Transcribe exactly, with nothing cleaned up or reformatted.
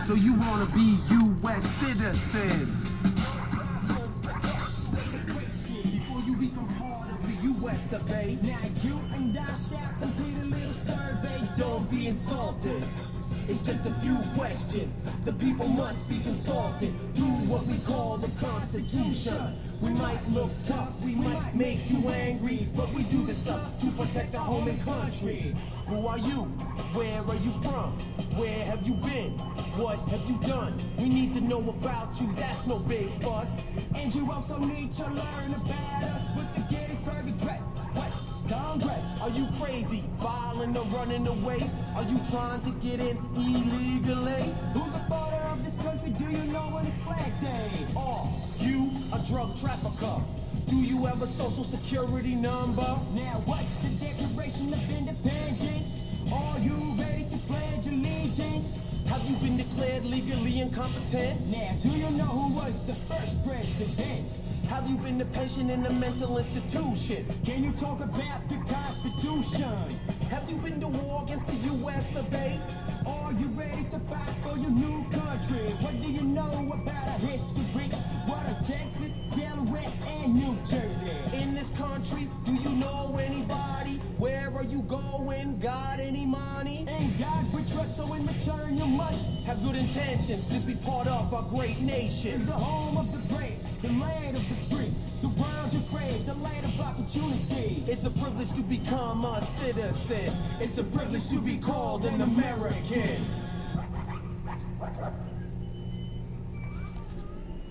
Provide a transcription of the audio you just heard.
So you wanna be U S citizens before you become part of the U S of A. Now you and I shall complete a little survey. Don't be insulted. It's just a few questions. The people must be consulted. Do what we call the Constitution. We might look tough, we might make you angry, but we do this stuff to protect our home and country. Who are you? Where are you from? Where have you been? What have you done? We need to know about you, that's no big fuss. And you also need to learn about us. What's the Gettysburg Address? What's Congress? Are you crazy, violent or running away? Are you trying to get in illegally? Who's the father of this country? Do you know when it's Flag Day? Are you a drug trafficker? Do you have a social security number? Now what's the Declaration of Independence? Are you ready to pledge allegiance? Have you been declared legally incompetent? Now do you know who was the first president? Have you been a patient in a mental institution? Can you talk about the Constitution? Have you been to war against the U S of A? Are you ready to fight for your new country? What do you know about our history? What are Texas, Delaware, and New Jersey? In this country, do you know anybody? Where are you going? Got any money? In God we trust, so in return you must have good intentions to be part of our great nation. The home of the brave, the land of the free, the world you crave, the land of opportunity. It's a privilege to become a citizen. It's a privilege to be called an American.